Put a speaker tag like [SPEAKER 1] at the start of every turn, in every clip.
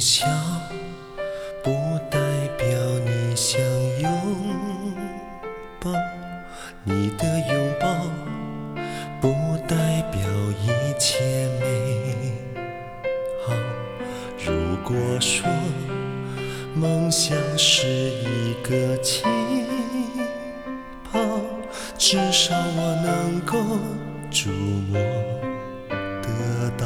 [SPEAKER 1] 笑不代表你想拥抱，你的拥抱不代表一切美好。如果说梦想是一个气泡，至少我能够触摸得到。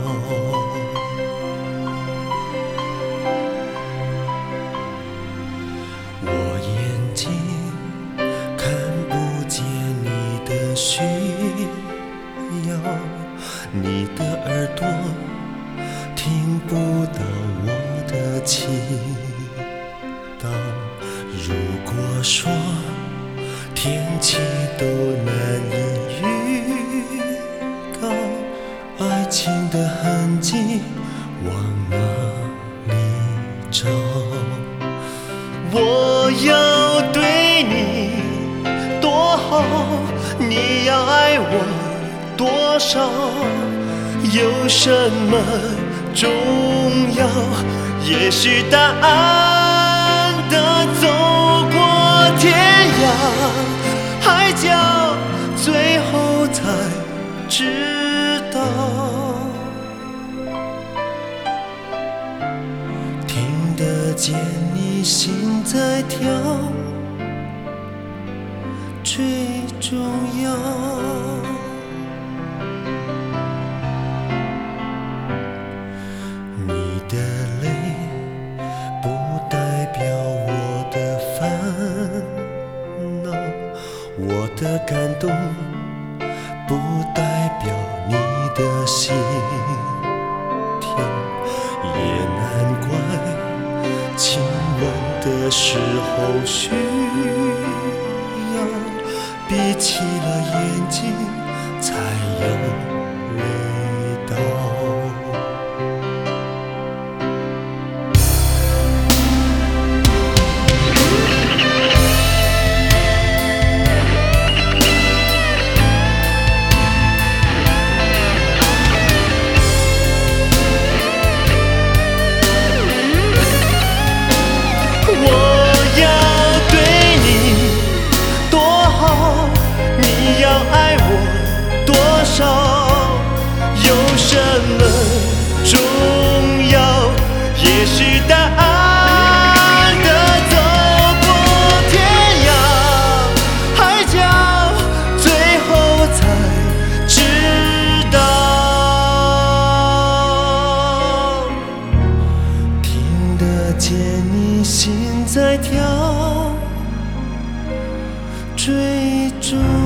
[SPEAKER 1] 我眼睛看不见你的需要，你的耳朵听不到我的祈祷。如果说天气都难以预告，爱情的痕迹往哪里找？我要对你多好，你要爱我多少？有什么重要？也许答案的走过天涯海角，最后才知道。听得见你心在跳，最重要。你的泪不代表我的烦恼，我的感动不代表你的心跳，也难怪亲吻的时候需要闭起了眼睛才有味道。有什么重要？也许答案的走过天涯海角，最后才知道。听得见你心在跳，最重要。